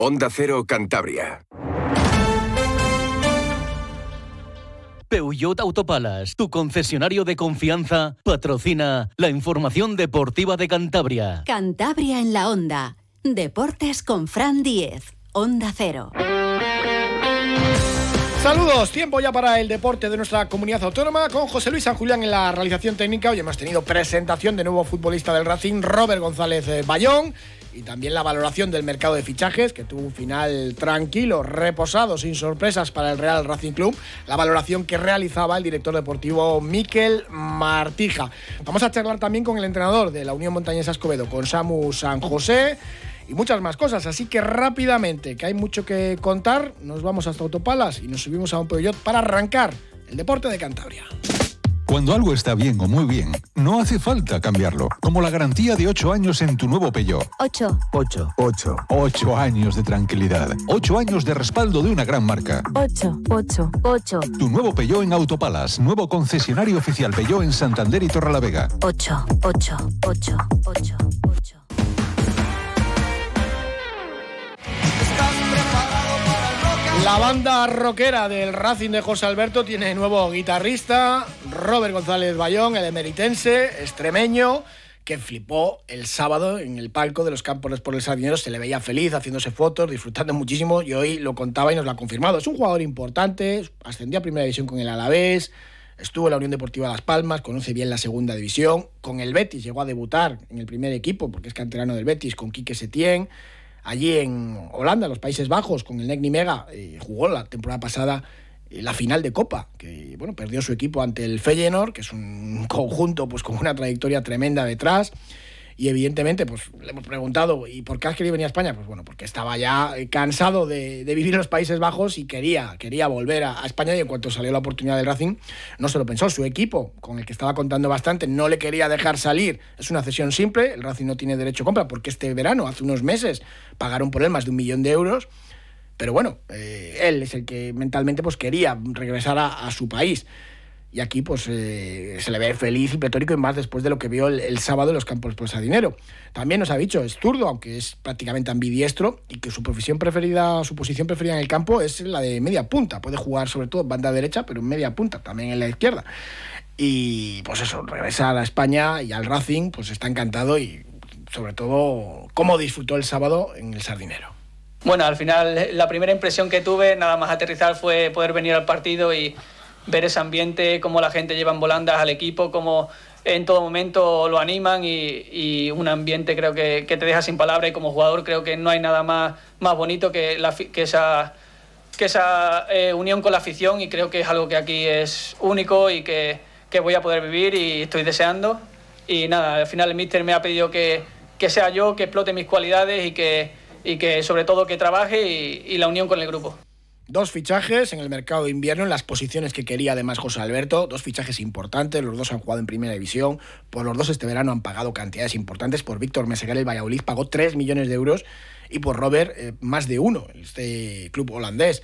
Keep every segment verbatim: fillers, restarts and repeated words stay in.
Onda Cero Cantabria. Peugeot Autopalas, tu concesionario de confianza, patrocina la información deportiva de Cantabria. Cantabria en la Onda. Deportes con Fran Díez. Onda Cero. Saludos, tiempo ya para el deporte de nuestra comunidad autónoma con José Luis San Julián en la realización técnica. Hoy hemos tenido presentación de nuevo futbolista del Racing, Robert González Bayón, y también la valoración del mercado de fichajes, que tuvo un final tranquilo, reposado, sin sorpresas para el Real Racing Club. La valoración que realizaba el director deportivo Mikel Martija. Vamos a charlar también con el entrenador de la Unión Montañesa Escobedo, con Samu San José, y muchas más cosas, así que rápidamente, que hay mucho que contar, nos vamos hasta Autopalas y nos subimos a un Peugeot para arrancar el deporte de Cantabria. Cuando algo está bien o muy bien, no hace falta cambiarlo. Como la garantía de ocho años en tu nuevo Peugeot. ocho. ocho. ocho. ocho años de tranquilidad. ocho años de respaldo de una gran marca. ocho. ocho. ocho. Tu nuevo Peugeot en Autopalas. Nuevo concesionario oficial Peugeot en Santander y Torrelavega. ocho. ocho. ocho. ocho. ocho. La banda rockera del Racing de José Alberto tiene nuevo guitarrista, Robert González Bayón, el emeritense, extremeño, que flipó el sábado en el palco de los Campos por el Sardinero. Se le veía feliz, haciéndose fotos, disfrutando muchísimo, y hoy lo contaba y nos lo ha confirmado. Es un jugador importante, ascendió a Primera División con el Alavés, estuvo en la Unión Deportiva Las Palmas, conoce bien la Segunda División, con el Betis llegó a debutar en el primer equipo, porque es canterano del Betis, con Quique Setién. Allí en Holanda, los Países Bajos, con el Nec Nijmegen, eh, jugó la temporada pasada eh, la final de Copa, que bueno, perdió su equipo ante el Feyenoord, que es un conjunto pues con una trayectoria tremenda detrás. Y evidentemente pues le hemos preguntado, ¿y por qué has querido venir a España? Pues bueno, porque estaba ya cansado de, de vivir en los Países Bajos y quería, quería volver a, a España, y en cuanto salió la oportunidad del Racing no se lo pensó. Su equipo, con el que estaba contando bastante, no le quería dejar salir. Es una cesión simple, el Racing no tiene derecho a compra, porque este verano, hace unos meses, pagaron por él más de un millón de euros. Pero bueno, eh, él es el que mentalmente pues quería regresar a, a su país. Y aquí pues eh, se le ve feliz y pletórico, y más después de lo que vio el, el sábado en los Campos por el Sardinero. También nos ha dicho, es zurdo, aunque es prácticamente ambidiestro, y que su profesión preferida, su posición preferida en el campo es la de media punta. Puede jugar sobre todo banda derecha, pero en media punta, también en la izquierda. Y pues eso, regresar a España y al Racing, pues está encantado, y sobre todo cómo disfrutó el sábado en el Sardinero. Bueno, al final la primera impresión que tuve, nada más aterrizar, fue poder venir al partido y ver ese ambiente, cómo la gente lleva en volandas al equipo, cómo en todo momento lo animan, y, y un ambiente creo que, que te deja sin palabras, y como jugador creo que no hay nada más, más bonito que, la, que esa, que esa eh, unión con la afición, y creo que es algo que aquí es único y que, que voy a poder vivir y estoy deseando. Y nada, al final el míster me ha pedido que, que sea yo, que explote mis cualidades y que, y que sobre todo que trabaje, y, y la unión con el grupo. Dos fichajes en el mercado de invierno, en las posiciones que quería además José Alberto. Dos fichajes importantes, los dos han jugado en Primera División. Por los dos este verano han pagado cantidades importantes. Por Víctor Meseguer, el Valladolid pagó tres millones de euros, y por Robert eh, más de uno, este club holandés.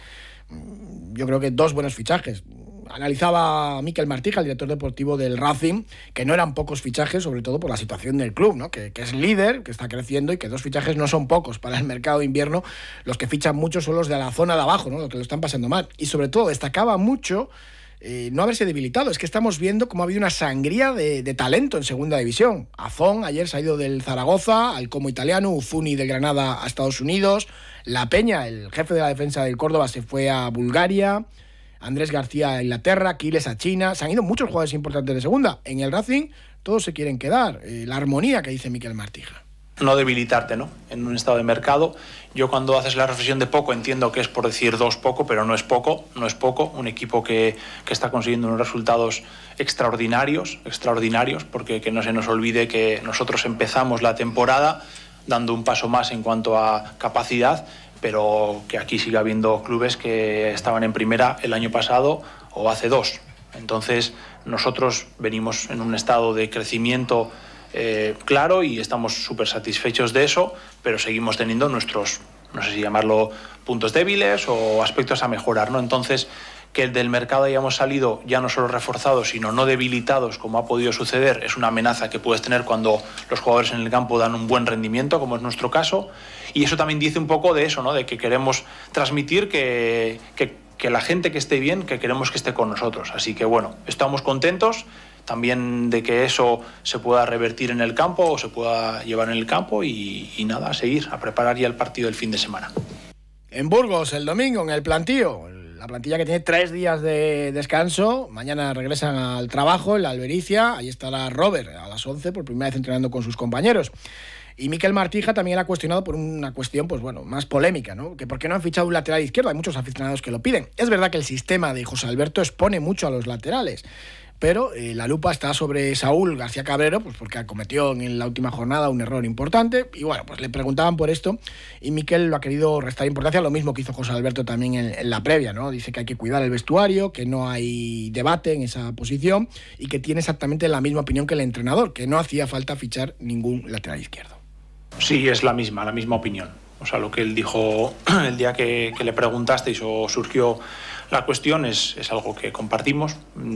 Yo creo que dos buenos fichajes. Analizaba Mikel Martija, el director deportivo del Racing, que no eran pocos fichajes, sobre todo por la situación del club, ¿no? que, que es líder, que está creciendo, y que dos fichajes no son pocos para el mercado de invierno. Los que fichan mucho son los de la zona de abajo, ¿no? Los que lo están pasando mal. Y sobre todo destacaba mucho eh, no haberse debilitado. Es que estamos viendo cómo ha habido una sangría de, de talento en Segunda División. Azón ayer se ha ido del Zaragoza al Como italiano, Ufuni de Granada a Estados Unidos, La Peña, el jefe de la defensa del Córdoba, se fue a Bulgaria, Andrés García a Inglaterra, Quiles a China. Se han ido muchos jugadores importantes de segunda. En el Racing todos se quieren quedar. Eh, la armonía que dice Mikel Martija. No debilitarte, ¿no? En un estado de mercado. Yo cuando haces la reflexión de poco entiendo que es por decir dos poco, pero no es poco, no es poco. Un equipo que, que está consiguiendo unos resultados extraordinarios, extraordinarios, porque que no se nos olvide que nosotros empezamos la temporada dando un paso más en cuanto a capacidad, pero que aquí sigue habiendo clubes que estaban en primera el año pasado o hace dos. Entonces nosotros venimos en un estado de crecimiento eh, claro, y estamos súper satisfechos de eso, pero seguimos teniendo nuestros, no sé si llamarlo puntos débiles o aspectos a mejorar, ¿no? Entonces Que del mercado hayamos salido ya no solo reforzados, sino no debilitados, como ha podido suceder, es una amenaza que puedes tener cuando los jugadores en el campo dan un buen rendimiento, como es nuestro caso. Y eso también dice un poco de eso, ¿no? De que queremos transmitir que, que, que la gente que esté bien, que queremos que esté con nosotros. Así que bueno, estamos contentos también de que eso se pueda revertir en el campo o se pueda llevar en el campo y, y nada, a seguir, a preparar ya el partido del fin de semana. En Burgos, el domingo, en el plantío, la plantilla que tiene tres días de descanso, mañana regresan al trabajo en la Albericia, ahí estará Robert a las once, por primera vez entrenando con sus compañeros. Y Mikel Martija también ha cuestionado por una cuestión, pues bueno, más polémica, ¿no? Que por qué no han fichado un lateral izquierdo, hay muchos aficionados que lo piden. Es verdad que el sistema de José Alberto expone mucho a los laterales, pero eh, la lupa está sobre Saúl García Cabrero, pues porque cometió en la última jornada un error importante, y bueno, pues le preguntaban por esto, y Mikel lo ha querido restar importancia, lo mismo que hizo José Alberto también en, en la previa, ¿no? Dice que hay que cuidar el vestuario, que no hay debate en esa posición, y que tiene exactamente la misma opinión que el entrenador, que no hacía falta fichar ningún lateral izquierdo. Sí, es la misma, la misma opinión. O sea, lo que él dijo el día que, que le preguntasteis o surgió la cuestión es, es algo que compartimos.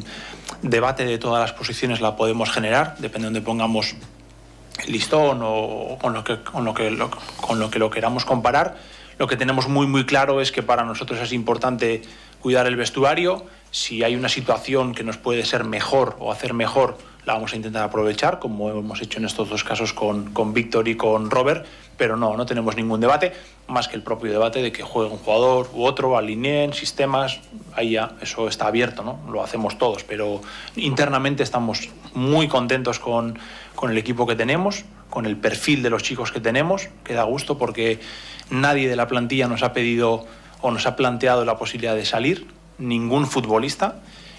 Debate de todas las posiciones la podemos generar, depende de donde pongamos el listón o con lo que, con lo que, lo, con lo que lo queramos comparar. Lo que tenemos muy muy claro es que para nosotros es importante cuidar el vestuario. Si hay una situación que nos puede ser mejor o hacer mejor, la vamos a intentar aprovechar, como hemos hecho en estos dos casos con, con Víctor y con Robert, pero no, no tenemos ningún debate, más que el propio debate de que juegue un jugador u otro, alineen sistemas, ahí ya eso está abierto, ¿no? Lo hacemos todos, pero internamente estamos muy contentos con, con el equipo que tenemos, con el perfil de los chicos que tenemos, que da gusto porque nadie de la plantilla nos ha pedido o nos ha planteado la posibilidad de salir, ningún futbolista,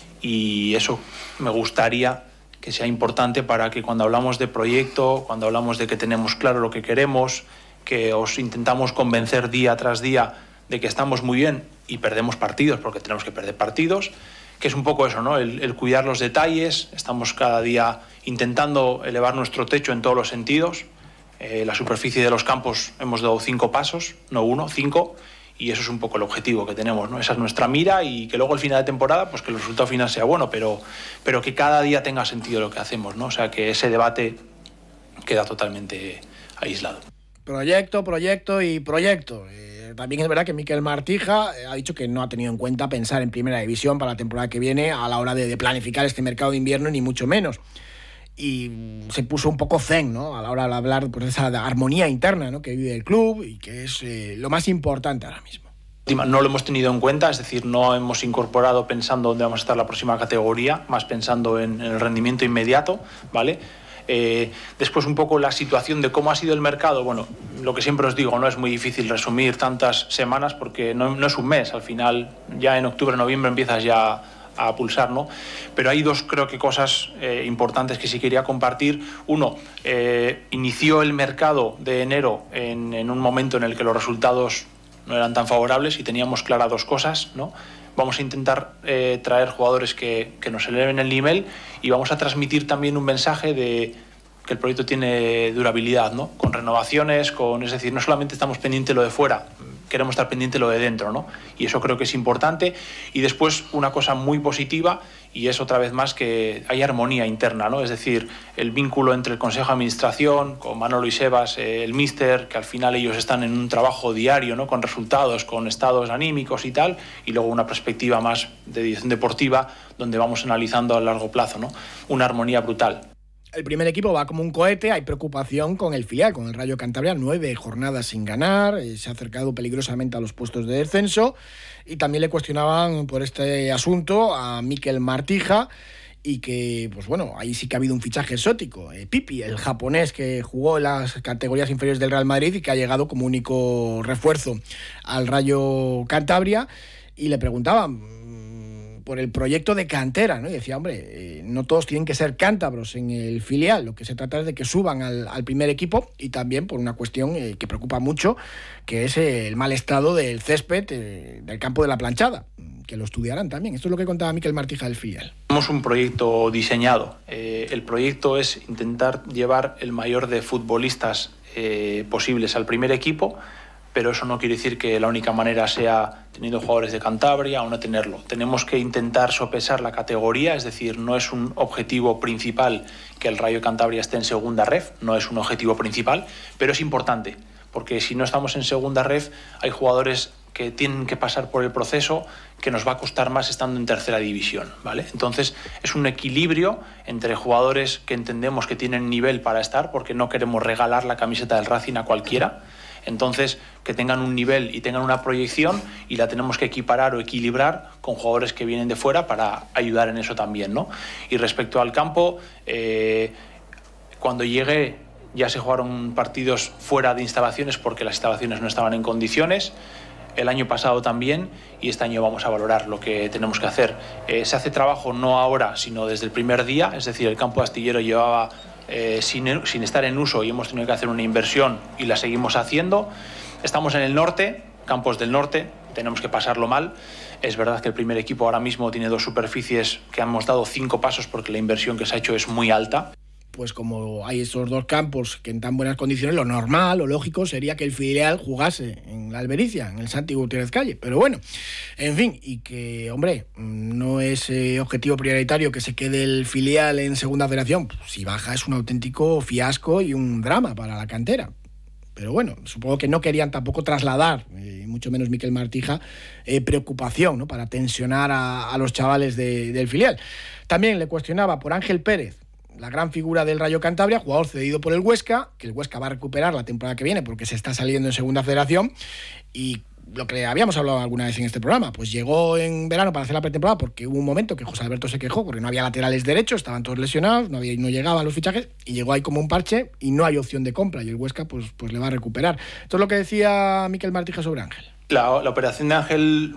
y eso me gustaría que sea importante para que cuando hablamos de proyecto, cuando hablamos de que tenemos claro lo que queremos, que os intentamos convencer día tras día de que estamos muy bien y perdemos partidos, porque tenemos que perder partidos, que es un poco eso, ¿no? El, el cuidar los detalles, estamos cada día intentando elevar nuestro techo en todos los sentidos. Eh, la superficie de los campos hemos dado cinco pasos, no uno, cinco, y eso es un poco el objetivo que tenemos, ¿no? Esa es nuestra mira, y que luego al final de temporada, pues que el resultado final sea bueno, pero, pero que cada día tenga sentido lo que hacemos, ¿no? O sea, que ese debate queda totalmente aislado. Proyecto, proyecto y proyecto. Eh, también es verdad que Mikel Martija eh, ha dicho que no ha tenido en cuenta pensar en Primera División para la temporada que viene a la hora de, de planificar este mercado de invierno, ni mucho menos. Y se puso un poco zen, ¿no? A la hora de hablar, pues, de esa armonía interna, ¿no?, que vive el club y que es eh, lo más importante ahora mismo. No lo hemos tenido en cuenta, es decir, no hemos incorporado pensando dónde vamos a estar la próxima categoría, más pensando en, en el rendimiento inmediato, ¿vale? Eh, después un poco la situación de cómo ha sido el mercado. Bueno, lo que siempre os digo, no es muy difícil resumir tantas semanas porque no, no es un mes, al final ya en octubre, noviembre empiezas ya a pulsar, ¿no? Pero hay dos, creo que cosas eh, importantes que sí quería compartir. Uno, eh, inició el mercado de enero en, en un momento en el que los resultados no eran tan favorables y teníamos claras dos cosas, ¿no? Vamos a intentar eh, traer jugadores que, que nos eleven el nivel, y vamos a transmitir también un mensaje de que el proyecto tiene durabilidad, ¿no? Con renovaciones, con, es decir, no solamente estamos pendientes de lo de fuera, queremos estar pendientes de lo de dentro, ¿no? Y eso creo que es importante. Y después una cosa muy positiva, y es otra vez más que hay armonía interna, ¿no? Es decir, el vínculo entre el Consejo de Administración, con Manolo y Sebas, eh, el míster, que al final ellos están en un trabajo diario, ¿no?, con resultados, con estados anímicos y tal, y luego una perspectiva más de dirección deportiva, donde vamos analizando a largo plazo, ¿no? Una armonía brutal. El primer equipo va como un cohete, hay preocupación con el filial, con el Rayo Cantabria, nueve jornadas sin ganar, eh, se ha acercado peligrosamente a los puestos de descenso, y también le cuestionaban por este asunto a Mikel Martija, y que, pues bueno, ahí sí que ha habido un fichaje exótico. Eh, Pipi, el japonés que jugó en las categorías inferiores del Real Madrid y que ha llegado como único refuerzo al Rayo Cantabria, y le preguntaban por el proyecto de cantera, ¿no? Y decía, hombre, eh, no todos tienen que ser cántabros en el filial, lo que se trata es de que suban al, al primer equipo, y también por una cuestión eh, que preocupa mucho, que es eh, el mal estado del césped eh, del campo de la Planchada, que lo estudiarán también. Esto es lo que contaba Mikel Martija del filial. Tenemos un proyecto diseñado. Eh, el proyecto es intentar llevar el mayor de futbolistas eh, posibles al primer equipo, pero eso no quiere decir que la única manera sea teniendo jugadores de Cantabria o no tenerlo. Tenemos que intentar sopesar la categoría, es decir, no es un objetivo principal que el Rayo Cantabria esté en segunda ref, no es un objetivo principal, pero es importante, porque si no estamos en segunda ref hay jugadores que tienen que pasar por el proceso que nos va a costar más estando en tercera división, ¿vale? Entonces es un equilibrio entre jugadores que entendemos que tienen nivel para estar, porque no queremos regalar la camiseta del Racing a cualquiera, entonces que tengan un nivel y tengan una proyección, y la tenemos que equiparar o equilibrar con jugadores que vienen de fuera para ayudar en eso también, ¿no? Y respecto al campo, eh, cuando llegué ya se jugaron partidos fuera de instalaciones porque las instalaciones no estaban en condiciones. El año pasado también, y este año vamos a valorar lo que tenemos que hacer. Eh, se hace trabajo no ahora, sino desde el primer día, es decir, el campo astillero llevaba eh, sin, sin estar en uso y hemos tenido que hacer una inversión y la seguimos haciendo. Estamos en el norte, campos del norte, tenemos que pasarlo mal. Es verdad que el primer equipo ahora mismo tiene dos superficies que hemos dado cinco pasos porque la inversión que se ha hecho es muy alta. Pues como hay esos dos campos que en tan buenas condiciones, lo normal, lo lógico sería que el filial jugase en la Albericia, en el Santi Gutiérrez Calle. Pero bueno, en fin, y que, hombre, no es eh, objetivo prioritario que se quede el filial en segunda federación. Pues, si baja es un auténtico fiasco y un drama para la cantera. Pero bueno, supongo que no querían tampoco trasladar, eh, mucho menos Miquel Martija, eh, preocupación, ¿no?, para tensionar a, a los chavales de, del filial. También le cuestionaba por Ángel Pérez, la gran figura del Rayo Cantabria, jugador cedido por el Huesca, que el Huesca va a recuperar la temporada que viene porque se está saliendo en segunda federación, y lo que habíamos hablado alguna vez en este programa, pues llegó en verano para hacer la pretemporada porque hubo un momento que José Alberto se quejó porque no había laterales derechos, estaban todos lesionados, no, había, no llegaban los fichajes, y llegó ahí como un parche y no hay opción de compra, y el Huesca pues, pues le va a recuperar. Esto es lo que decía Miquel Martija sobre Ángel. La, la operación de Ángel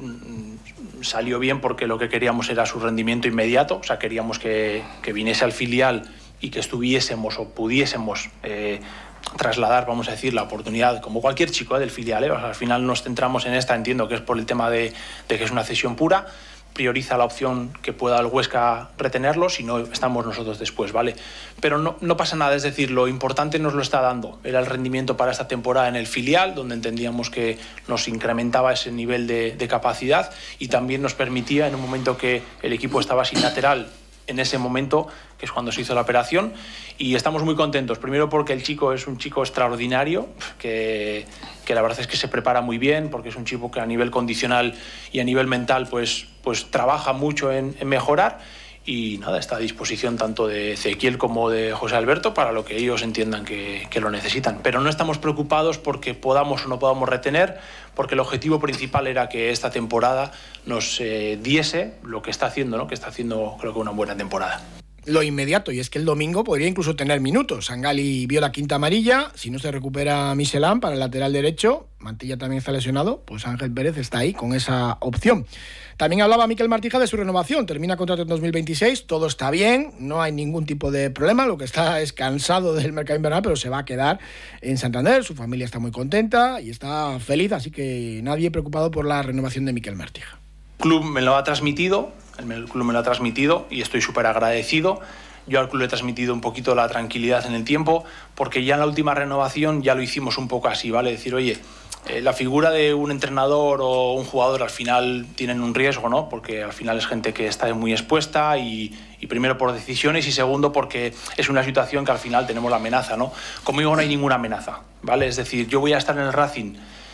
salió bien porque lo que queríamos era su rendimiento inmediato, o sea, queríamos que, que viniese al filial y que estuviésemos o pudiésemos eh, trasladar, vamos a decir, la oportunidad, como cualquier chico eh, del filial. Eh, o sea, al final nos centramos en esta, entiendo que es por el tema de, de que es una cesión pura, prioriza la opción que pueda el Huesca retenerlo, si no estamos nosotros después, ¿vale? Pero no, no pasa nada, es decir, lo importante nos lo está dando. Era el rendimiento para esta temporada en el filial, donde entendíamos que nos incrementaba ese nivel de, de capacidad y también nos permitía, en un momento que el equipo estaba sin lateral, en ese momento, que es cuando se hizo la operación, y estamos muy contentos. Primero porque el chico es un chico extraordinario, que, que la verdad es que se prepara muy bien, porque es un chico que a nivel condicional y a nivel mental pues, pues trabaja mucho en, en mejorar, y nada, está a disposición tanto de Ezequiel como de José Alberto para lo que ellos entiendan que, que lo necesitan. Pero no estamos preocupados porque podamos o no podamos retener, porque el objetivo principal era que esta temporada nos eh, diese lo que está haciendo, ¿no? Que está haciendo, creo que, una buena temporada. Lo inmediato, y es que el domingo podría incluso tener minutos. Sangali vio la quinta amarilla, si no se recupera Michelán para el lateral derecho, Mantilla también está lesionado, pues Ángel Pérez está ahí con esa opción. También hablaba Miquel Martija de su renovación, termina contrato en dos mil veintiséis, todo está bien, no hay ningún tipo de problema, lo que está es cansado del mercado invernal, pero se va a quedar en Santander, su familia está muy contenta y está feliz, así que nadie preocupado por la renovación de Miquel Martija. El club me lo ha transmitido, el club me lo ha transmitido y estoy súper agradecido. Yo al club le he transmitido un poquito la tranquilidad en el tiempo, porque ya en la última renovación ya lo hicimos un poco así, ¿vale? Decir, oye, eh, la figura de un entrenador o un jugador al final tienen un riesgo, ¿no? Porque al final es gente que está muy expuesta y, y primero por decisiones y segundo porque es una situación que al final tenemos la amenaza, ¿no? Conmigo no hay ninguna amenaza, ¿vale? Es decir, yo voy a estar en el Racing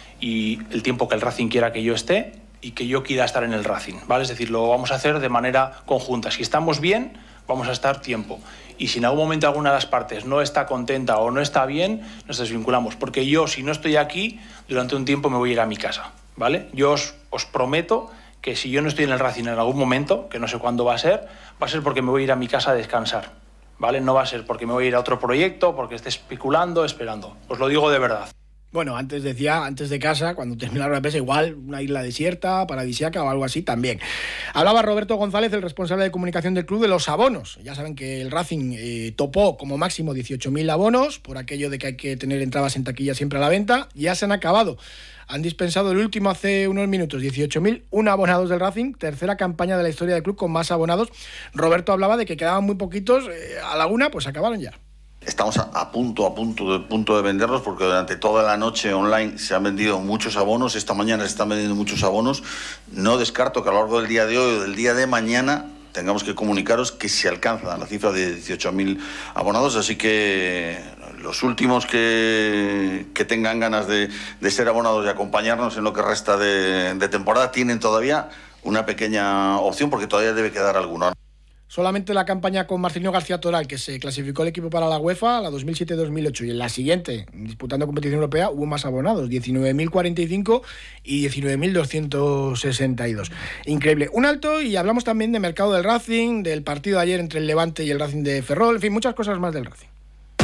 y el tiempo que el Racing quiera que yo esté y que yo quiera estar en el Racing, ¿vale? Es decir, lo vamos a hacer de manera conjunta. Si estamos bien, vamos a estar tiempo. Y si en algún momento alguna de las partes no está contenta o no está bien, nos desvinculamos. Porque yo, si no estoy aquí, durante un tiempo me voy a ir a mi casa, ¿vale? Yo os, os prometo que si yo no estoy en el Racing en algún momento, que no sé cuándo va a ser, va a ser porque me voy a ir a mi casa a descansar, ¿vale? No va a ser porque me voy a ir a otro proyecto, porque esté especulando, esperando. Os lo digo de verdad. Bueno, antes decía, antes de casa, cuando termina la rueda de prensa, igual una isla desierta, paradisíaca o algo así también. Hablaba Roberto González, el responsable de comunicación del club, de los abonos. Ya saben que el Racing eh, topó como máximo dieciocho mil abonos, por aquello de que hay que tener entradas en taquilla siempre a la venta. Ya se han acabado. Han dispensado el último hace unos minutos, dieciocho mil uno abonados del Racing, tercera campaña de la historia del club con más abonados. Roberto hablaba de que quedaban muy poquitos, eh, a la una, pues acabaron ya. Estamos a, a punto, a punto de, punto de venderlos porque durante toda la noche online se han vendido muchos abonos. Esta mañana se están vendiendo muchos abonos. No descarto que a lo largo del día de hoy o del día de mañana tengamos que comunicaros que se alcanza la cifra de dieciocho mil abonados. Así que los últimos que, que tengan ganas de, de ser abonados y acompañarnos en lo que resta de, de temporada tienen todavía una pequeña opción porque todavía debe quedar alguno. Solamente la campaña con Marcelino García Toral, que se clasificó el equipo para la UEFA, la dos mil siete dos mil ocho, y en la siguiente, disputando competición europea, hubo más abonados, diecinueve mil cuarenta y cinco y diecinueve mil doscientos sesenta y dos. Increíble. Un alto, y hablamos también de mercado del Racing, del partido de ayer entre el Levante y el Racing de Ferrol, en fin, muchas cosas más del Racing.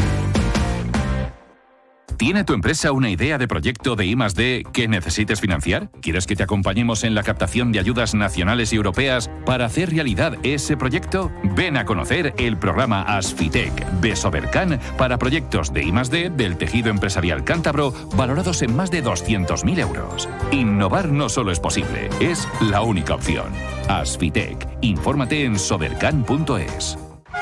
¿Tiene tu empresa una idea de proyecto de I más D que necesites financiar? ¿Quieres que te acompañemos en la captación de ayudas nacionales y europeas para hacer realidad ese proyecto? Ven a conocer el programa Asfitec de Sobercan para proyectos de I más D del tejido empresarial cántabro valorados en más de doscientos mil euros. Innovar no solo es posible, es la única opción. Asfitec. Infórmate en sobercan punto es.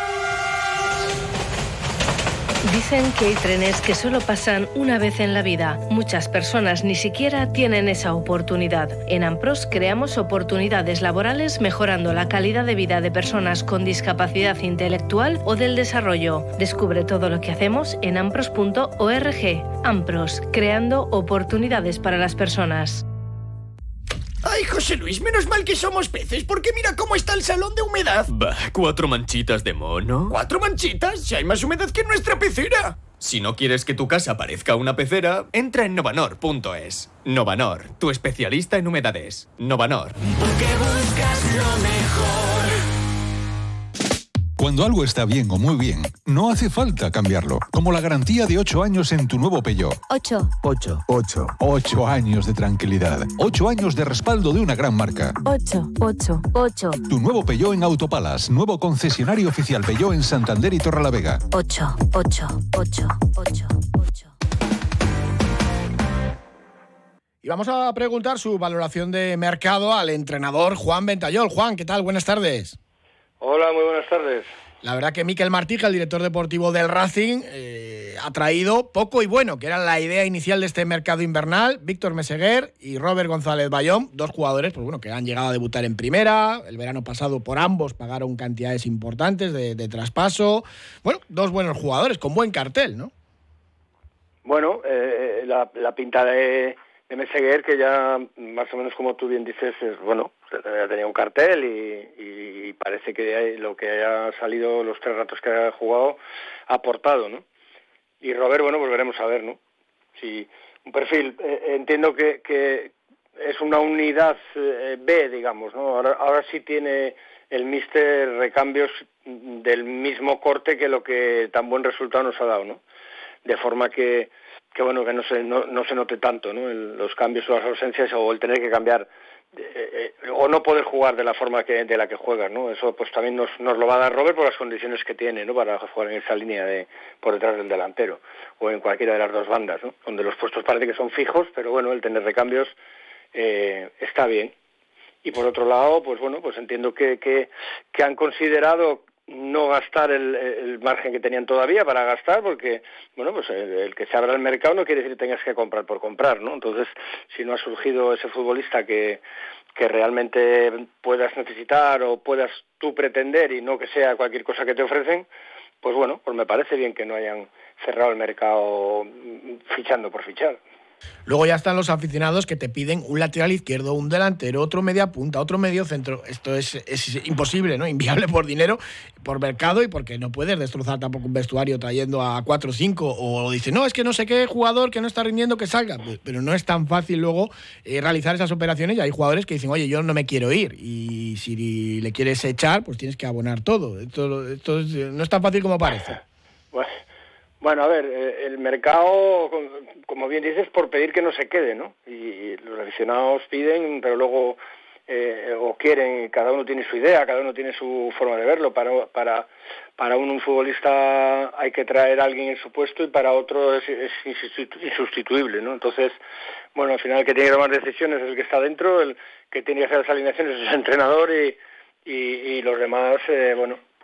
Dicen que hay trenes que solo pasan una vez en la vida. Muchas personas ni siquiera tienen esa oportunidad. En Ampros creamos oportunidades laborales mejorando la calidad de vida de personas con discapacidad intelectual o del desarrollo. Descubre todo lo que hacemos en ampros punto org. Ampros, creando oportunidades para las personas. Ay, José Luis, menos mal que somos peces, porque mira cómo está el salón de humedad. Bah, ¿cuatro manchitas de mono? ¿Cuatro manchitas? Si hay más humedad que en nuestra pecera. Si no quieres que tu casa parezca una pecera, entra en novanor punto es. Novanor, tu especialista en humedades. Novanor. Porque buscas lo mejor. Cuando algo está bien o muy bien, no hace falta cambiarlo. Como la garantía de ocho años en tu nuevo Peugeot. Ocho. Ocho. Ocho. Ocho años de tranquilidad. Ocho años de respaldo de una gran marca. Ocho. Ocho. Ocho. Tu nuevo Peugeot en Autopalas. Nuevo concesionario oficial Peugeot en Santander y Torrelavega. Ocho. Ocho. Ocho. Ocho. Ocho. Y vamos a preguntar su valoración de mercado al entrenador Juan Ventayol. Juan, ¿qué tal? Buenas tardes. Hola, muy buenas tardes. La verdad que Miquel Martija, el director deportivo del Racing, eh, ha traído poco y bueno, que era la idea inicial de este mercado invernal. Víctor Meseguer y Robert González Bayón, dos jugadores pues bueno, que han llegado a debutar en primera. El verano pasado por ambos pagaron cantidades importantes de, de traspaso. Bueno, dos buenos jugadores con buen cartel, ¿no? Bueno, eh, la, la pinta de, de Meseguer, que ya más o menos como tú bien dices, es bueno, ya tenía un cartel y, y parece que lo que ha salido, los tres ratos que ha jugado, ha aportado, ¿no? Y Robert, bueno, pues veremos a ver, ¿no? Si un perfil, eh, entiendo que, que es una unidad eh, B, digamos, ¿no? Ahora, ahora sí tiene el míster recambios del mismo corte que lo que tan buen resultado nos ha dado, ¿no? De forma que, que bueno, que no se, no, no se note tanto, ¿no? El, los cambios o las ausencias o el tener que cambiar Eh, eh, o no poder jugar de la forma que de la que juegas, ¿no? Eso pues también nos, nos lo va a dar Robert por las condiciones que tiene, ¿no? Para jugar en esa línea de por detrás del delantero o en cualquiera de las dos bandas, ¿no? Donde los puestos parece que son fijos, pero bueno, el tener recambios eh, está bien. Y por otro lado, pues bueno, pues entiendo que que, que han considerado no gastar el, el margen que tenían todavía para gastar, porque, bueno, pues el, el que se abra el mercado no quiere decir que tengas que comprar por comprar, ¿no? Entonces, si no ha surgido ese futbolista que, que realmente puedas necesitar o puedas tú pretender y no que sea cualquier cosa que te ofrecen, pues bueno, pues me parece bien que no hayan cerrado el mercado fichando por fichar. Luego ya están los aficionados que te piden un lateral izquierdo, un delantero, otro media punta, otro medio centro. Esto es, es imposible, ¿no? Inviable por dinero, por mercado y porque no puedes destrozar tampoco un vestuario trayendo a cuatro o cinco. O dice, no, es que no sé qué jugador que no está rindiendo que salga. Pero no es tan fácil luego eh, realizar esas operaciones y hay jugadores que dicen, oye, yo no me quiero ir. Y si le quieres echar, pues tienes que abonar todo. Esto, esto es, no es tan fácil como parece. Bueno. Bueno, a ver, el mercado, como bien dices, por pedir que no se quede, ¿no? Y los aficionados piden, pero luego eh, o quieren, cada uno tiene su idea, cada uno tiene su forma de verlo. Para para para uno un futbolista hay que traer a alguien en su puesto y para otro es, es insustituible, ¿no? Entonces, bueno, al final el que tiene que tomar decisiones es el que está dentro, el que tiene que hacer las alineaciones es el entrenador y, y, y los demás, eh, bueno,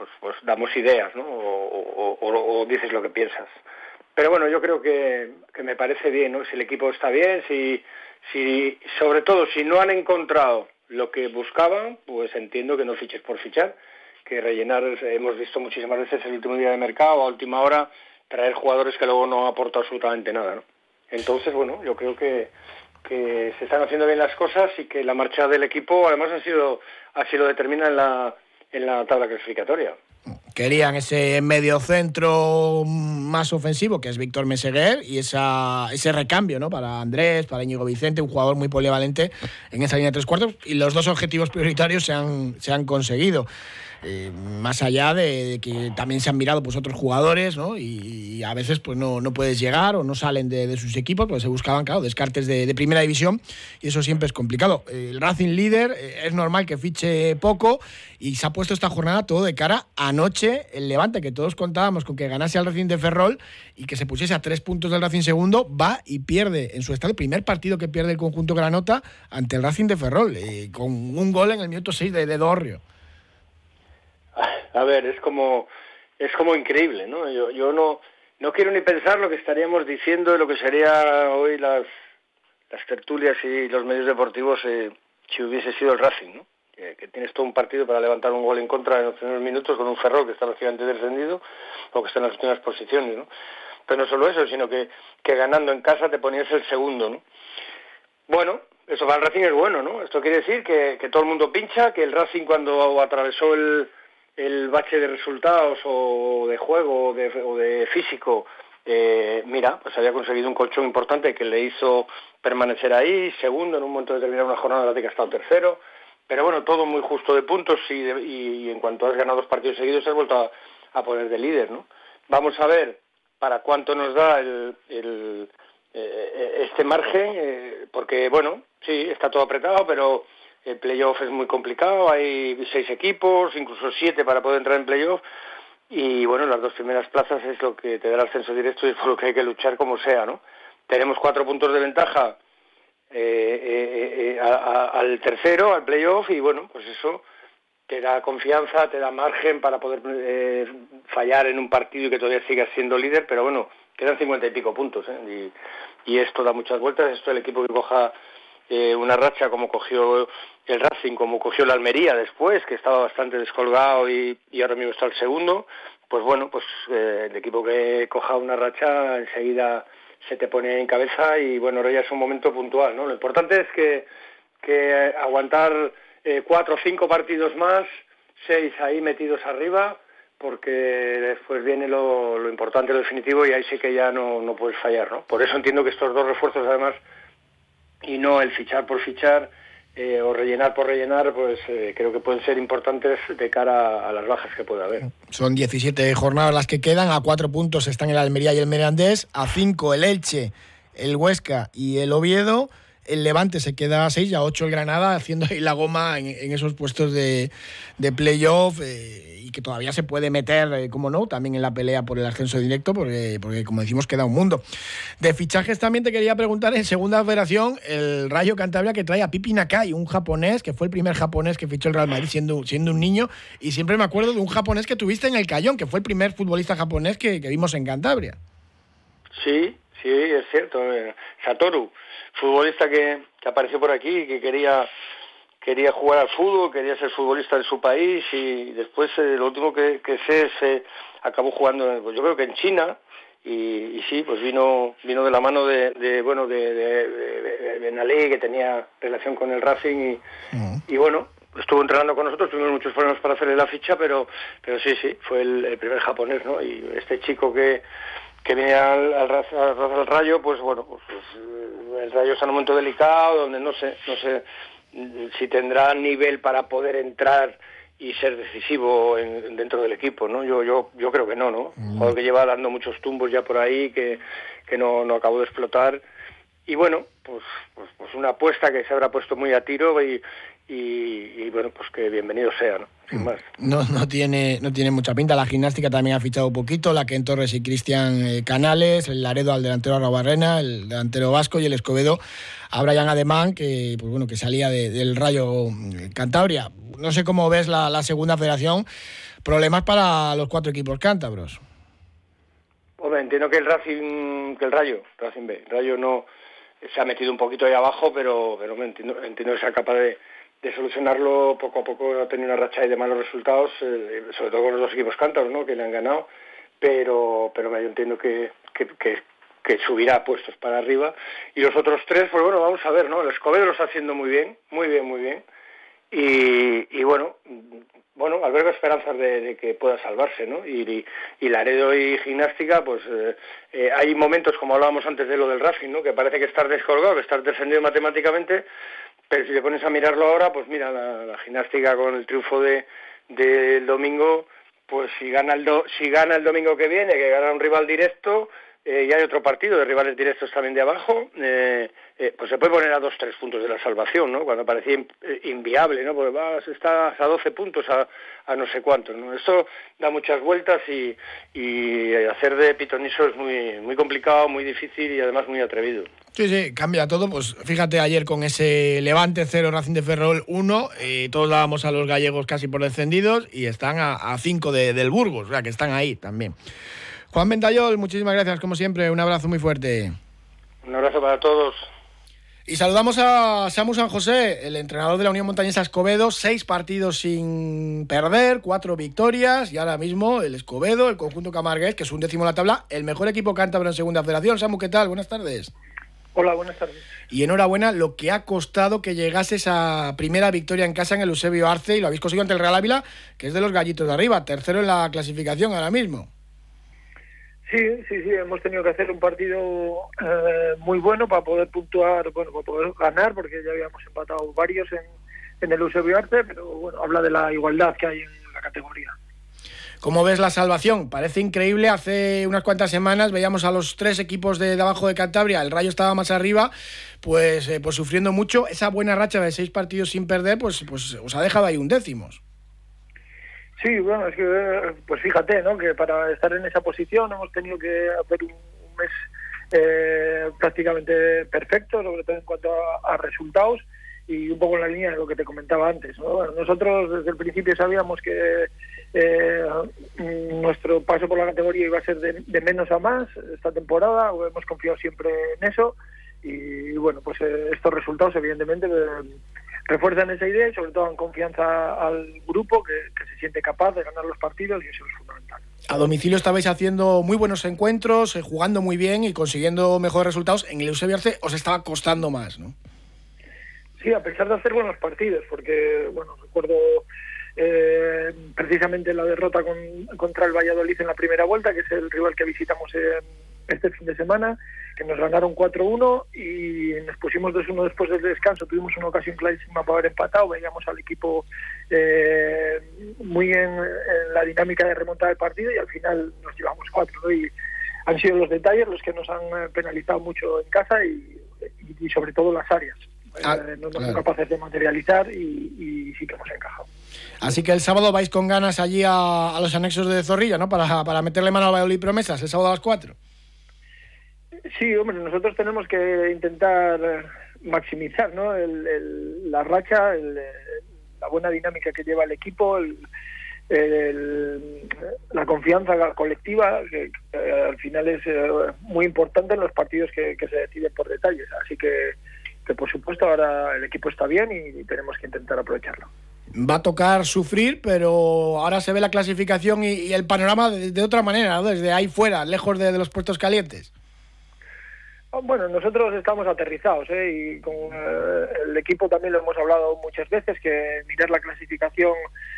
pues, pues damos ideas, ¿no? O, o, o, o dices lo que piensas. Pero bueno, yo creo que, que me parece bien, ¿no? Si el equipo está bien, si, si sobre todo si no han encontrado lo que buscaban, pues entiendo que no fiches por fichar, que rellenar, hemos visto muchísimas veces el último día de mercado, a última hora, traer jugadores que luego no aportan absolutamente nada, ¿no? Entonces, bueno, yo creo que, que se están haciendo bien las cosas y que la marcha del equipo además ha sido, así lo determina en la, en la tabla clasificatoria. Querían ese mediocentro más ofensivo, que es Víctor Meseguer, y esa, ese recambio, ¿no? Para Andrés, para Íñigo Vicente, un jugador muy polivalente en esa línea de tres cuartos, y los dos objetivos prioritarios se han, se han conseguido. Eh, más allá de, de que también se han mirado pues otros jugadores, ¿no? Y, y a veces pues no, no puedes llegar o no salen de, de sus equipos, pues se buscaban, claro, descartes de, de primera división, y eso siempre es complicado. El Racing líder, eh, es normal que fiche poco, y se ha puesto esta jornada todo de cara a anoche el Levante, que todos contábamos con que ganase al Racing de Ferrol y que se pusiese a tres puntos del Racing segundo, va y pierde en su estadio, el primer partido que pierde el conjunto granota ante el Racing de Ferrol, eh, con un gol en el minuto seis de, de Dorrio. A ver, es como es como increíble, ¿no? Yo, yo no no quiero ni pensar lo que estaríamos diciendo de lo que sería hoy las las tertulias y los medios deportivos eh, si hubiese sido el Racing, ¿no? Que, que tienes todo un partido para levantar un gol en contra en los primeros minutos con un Ferrol que está prácticamente descendido o que está en las últimas posiciones, ¿no? Pero no solo eso, sino que, que ganando en casa te ponías el segundo, ¿no? Bueno, eso para el Racing es bueno, ¿no? Esto quiere decir que, que todo el mundo pincha, que el Racing cuando atravesó el el bache de resultados o de juego o de, o de físico, eh, mira, pues había conseguido un colchón importante que le hizo permanecer ahí, segundo, en un momento determinado una jornada de la que ha estado tercero, pero bueno, todo muy justo de puntos y, de, y en cuanto has ganado dos partidos seguidos has vuelto a, a poner de líder, ¿no? Vamos a ver para cuánto nos da el, el, eh, este margen, eh, porque bueno, sí, está todo apretado, pero el playoff es muy complicado, hay seis equipos, incluso siete para poder entrar en playoff, y bueno, las dos primeras plazas es lo que te da el ascenso directo y es por lo que hay que luchar como sea, ¿no? Tenemos cuatro puntos de ventaja eh, eh, eh, a, a, al tercero, al playoff, y bueno, pues eso te da confianza, te da margen para poder eh, fallar en un partido y que todavía sigas siendo líder, pero bueno, quedan cincuenta y pico puntos, ¿eh? Y, y esto da muchas vueltas, esto el equipo que coja Eh, una racha como cogió el Racing, como cogió la Almería después, que estaba bastante descolgado y, y ahora mismo está el segundo, pues bueno, pues eh, el equipo que coja una racha enseguida se te pone en cabeza y bueno, ahora ya es un momento puntual, ¿no? Lo importante es que, que aguantar eh, cuatro o cinco partidos más, seis ahí metidos arriba, porque después viene lo, lo importante, lo definitivo, y ahí sí que ya no, no puedes fallar, ¿no? Por eso entiendo que estos dos refuerzos además, y no el fichar por fichar eh, o rellenar por rellenar, pues eh, creo que pueden ser importantes de cara a las bajas que pueda haber. Son diecisiete jornadas las que quedan, a cuatro puntos están el Almería y el Mirandés, a cinco el Elche, el Huesca y el Oviedo, el Levante se queda a seis y a ocho el Granada, haciendo ahí la goma en, en esos puestos de, de playoff, eh, y que todavía se puede meter, eh, como no, también en la pelea por el ascenso directo, porque, porque como decimos queda un mundo. De fichajes también te quería preguntar, en segunda federación, el Rayo Cantabria que trae a Pipi Nakai, un japonés, que fue el primer japonés que fichó el Real Madrid siendo, siendo un niño, y siempre me acuerdo de un japonés que tuviste en el Cayón, que fue el primer futbolista japonés que, que vimos en Cantabria. Sí, sí, es cierto. Eh, Satoru, futbolista que, que apareció por aquí y que quería quería jugar al fútbol, quería ser futbolista en su país, y después eh, lo último que, que sé es eh, acabó jugando, pues yo creo que en China, y, y sí, pues vino vino de la mano de, de bueno de, de, de Benalí, que tenía relación con el Racing, y, uh-huh. y bueno, estuvo entrenando con nosotros, tuvimos muchos problemas para hacerle la ficha, pero pero sí, sí, fue el, el primer japonés, ¿no? Y este chico que que viene al, al, al, al Rayo, pues bueno, pues, pues el Rayo está en un momento delicado, donde no sé, no sé si tendrá nivel para poder entrar y ser decisivo en, dentro del equipo, ¿no? Yo yo yo creo que no, ¿no? Un jugador que lleva dando muchos tumbos ya por ahí, que, que no, no acabó de explotar, y bueno, pues, pues pues una apuesta que se habrá puesto muy a tiro, y y, y bueno, pues que bienvenido sea, ¿no? Sin más. No, no tiene, no tiene mucha pinta. La gimnástica también ha fichado un poquito, la Ken Torres y Cristian eh, Canales, el Laredo al delantero Arrobarrena, el delantero vasco, y el Escobedo a Brian Ademán, que pues bueno, que salía de, del Rayo Cantabria. no sé cómo ves la, la segunda federación, problemas para los cuatro equipos cántabros. Hombre, entiendo que el Racing, que el Rayo, Racing B, Rayo no se ha metido un poquito ahí abajo, pero, pero entiendo, entiendo que sea capaz de, de solucionarlo poco a poco. Ha tenido una racha ahí de malos resultados, eh, sobre todo con los dos equipos cántabros, ¿no?, que le han ganado, pero, pero yo entiendo que, que, que, que subirá puestos para arriba. Y los otros tres, pues bueno, vamos a ver, ¿no? El Escobedo lo está haciendo muy bien, muy bien, muy bien. Y, y bueno, bueno, albergo esperanzas de, de que pueda salvarse, ¿no? Y, y, y Laredo y Gimnástica, pues eh, eh, hay momentos, como hablábamos antes de lo del Racing, ¿no?, que parece que estar descolgado, que estar descendido matemáticamente, pero si le pones a mirarlo ahora, pues mira, la, la Gimnástica con el triunfo de del domingo, pues si gana el do, si gana el domingo que viene, que gana un rival directo, eh, y hay otro partido de rivales directos también de abajo, eh, eh, pues se puede poner a dos, tres puntos de la salvación, ¿no?, cuando parecía in, eh, inviable, ¿no?, porque vas, estás a doce puntos, a, a no sé cuántos, ¿no? Eso da muchas vueltas y, y hacer de pitoniso es muy, muy complicado, muy difícil y además muy atrevido. Sí, sí, cambia todo. Pues fíjate ayer con ese Levante cero, Racing de Ferrol uno, eh, todos dábamos a los gallegos casi por descendidos y están a cinco de, del Burgos, o sea que están ahí también. Juan Ventayol, muchísimas gracias como siempre, un abrazo muy fuerte. Un abrazo para todos. Y saludamos a Samu San José, el entrenador de la Unión Montañesa Escobedo, seis partidos sin perder, cuatro victorias, y ahora mismo el Escobedo, el conjunto camargués, que es un décimo en la tabla, el mejor equipo cántabro en segunda federación. Samu, ¿qué tal? Buenas tardes. Hola, buenas tardes. Y enhorabuena lo que ha costado que llegase esa primera victoria en casa en el Eusebio Arce, y lo habéis conseguido ante el Real Ávila, que es de los gallitos de arriba, tercero en la clasificación ahora mismo. Sí, sí, sí, hemos tenido que hacer un partido eh, muy bueno para poder puntuar, bueno, para poder ganar, porque ya habíamos empatado varios en, en el Eusebio Arce, pero bueno, habla de la igualdad que hay en la categoría. ¿Cómo ves la salvación? Parece increíble, hace unas cuantas semanas veíamos a los tres equipos de, de abajo de Cantabria, el Rayo estaba más arriba, pues, eh, pues sufriendo mucho. Esa buena racha de seis partidos sin perder, pues, pues os ha dejado ahí un décimos. Sí, bueno, es que, pues fíjate, ¿no?, que para estar en esa posición hemos tenido que hacer un, un mes eh, prácticamente perfecto, sobre todo en cuanto a, a resultados, y un poco en la línea de lo que te comentaba antes, ¿no? Bueno, nosotros desde el principio sabíamos que eh, nuestro paso por la categoría iba a ser de, de menos a más esta temporada, hemos confiado siempre en eso, y bueno, pues eh, estos resultados evidentemente eh, refuerzan esa idea y sobre todo dan confianza al grupo que, que se siente capaz de ganar los partidos, y eso es fundamental. A domicilio estabais haciendo muy buenos encuentros, eh, jugando muy bien y consiguiendo mejores resultados. En el Eusebio Arce os estaba costando más, ¿no? Sí, a pesar de hacer buenos partidos, porque, bueno, recuerdo eh, precisamente la derrota con, contra el Valladolid en la primera vuelta, que es el rival que visitamos en este fin de semana, que nos ganaron cuatro uno y nos pusimos dos uno después del descanso. Tuvimos una ocasión clarísima para haber empatado, veíamos al equipo eh, muy en, en la dinámica de remontar el partido y al final nos llevamos cuatro, ¿no? Y han sido los detalles los que nos han penalizado mucho en casa y, y, y sobre todo las áreas. Ah, eh, no somos claro. capaces de materializar y, y sí que hemos encajado. Así que el sábado vais con ganas allí a, a los anexos de Zorrilla, ¿no? Para, para meterle mano al Valladolid Promesas el sábado a las cuatro. Sí, hombre, nosotros tenemos que intentar maximizar, ¿no?, el, el, la racha, el, la buena dinámica que lleva el equipo, el, el, la confianza colectiva, que, que al final es eh, muy importante en los partidos que, que se deciden por detalles. Así que, que, por supuesto, ahora el equipo está bien y tenemos que intentar aprovecharlo. Va a tocar sufrir, pero ahora se ve la clasificación y, y el panorama de, de otra manera, ¿no?, desde ahí fuera, lejos de, de los puestos calientes. Bueno, nosotros estamos aterrizados, ¿eh? Y con eh, el equipo también lo hemos hablado muchas veces, que mirar la clasificación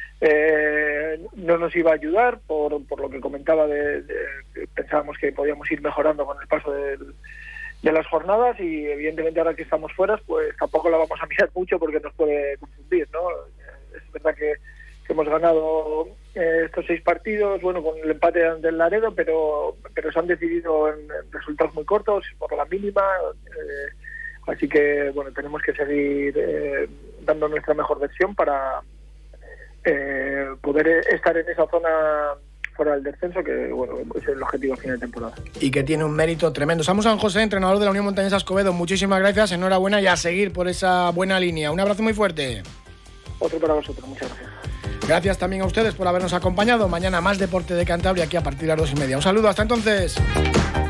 eh, no nos iba a ayudar, por, por lo que comentaba, de, de, de, pensábamos que podíamos ir mejorando con el paso del, de las jornadas y evidentemente ahora que estamos fuera, pues tampoco la vamos a mirar mucho porque nos puede confundir, ¿no? Es verdad que, que hemos ganado eh, estos seis partidos, bueno, con el empate del Laredo, pero pero se han decidido en, en resultados muy cortos, por la mínima, eh, así que, bueno, tenemos que seguir eh, dando nuestra mejor versión para eh, poder estar en esa zona fuera del descenso, que, bueno, es el objetivo final de temporada. Y que tiene un mérito tremendo. Samu San José, entrenador de la Unión Montañesa Escobedo, muchísimas gracias, enhorabuena y a seguir por esa buena línea. Un abrazo muy fuerte. Otro para vosotros, muchas gracias. Gracias también a ustedes por habernos acompañado. Mañana más Deporte de Cantabria aquí a partir de las dos y media. Un saludo, hasta entonces.